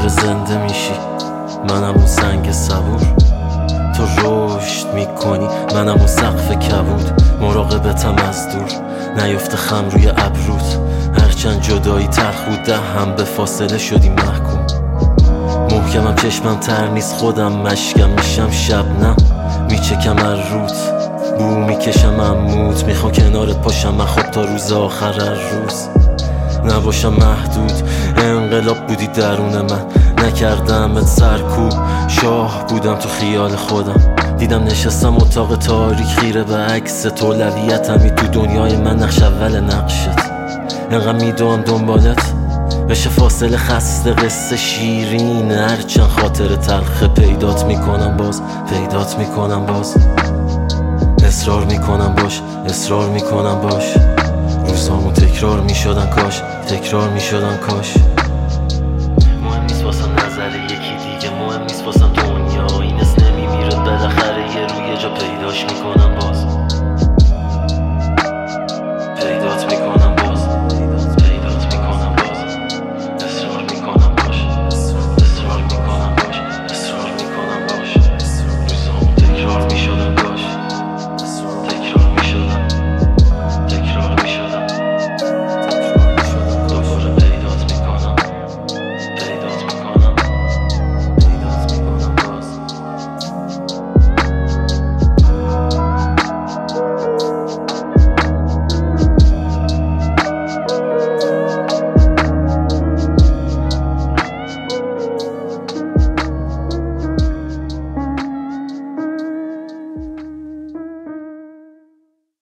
دوباره زنده میشی، منم اون سنگ صبور. تو رشد میکنی، منم اون سقف کبود. مراقبتم از دور، نیفته خم روی ابروت. هرچند جدایی تلخ بود، هم به فاصله شدی محکوم. محکمم چشمم تر نیست، خودم مشکم میشم شبنم. میچکم از روت، بو میکشم عمود. میخوام کنارت پاشم من خب تا روز آخر روز. نباشم محدود، انقلاب بودی درون من. نکردمت سرکوب، شاه بودم تو خیال خودم. دیدم نشستم اتاق تاریک خیره به عکس تو. اولویتمی تو دنیای من، نقش اول نقشت. انقدر میدوام دنبالت بشه فاصله خسته، قصه شیرین. هرچند خاطر تلخه پیدات میکنم باز، پیدات میکنم باز. اصرار میکنم باش، اصرار میکنم باش. روزامو تکرار میشدن کاش، تکرار میشدن کاش. مهم نیست واسم نظر یکی دیگه، مهم نیست واسم دنیا. این اسم نمیمیره بالاخره، یه روی جا پیداش میکنم باز.